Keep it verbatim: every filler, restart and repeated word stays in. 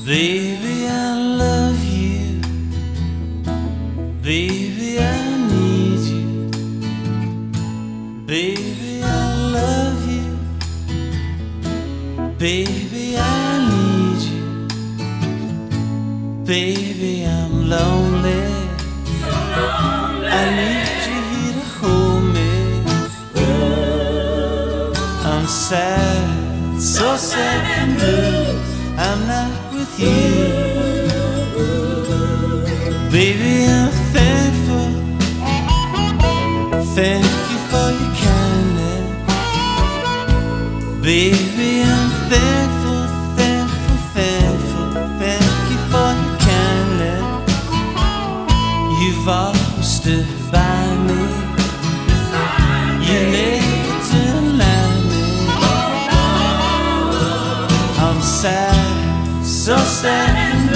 Baby, I love you. Baby, I need you. Baby, I love you. Baby, I need you. Baby, I'm lonely. So lonely. I need you here to hold me. I'm sad, so sad and blue. I'm not with you. Baby, I'm thankful. Thank you for your kindness. Baby, I'm thankful, thankful, thankful. Thank you for your kindness. You've always stood by me. You never denied me. I'm sad, so sad.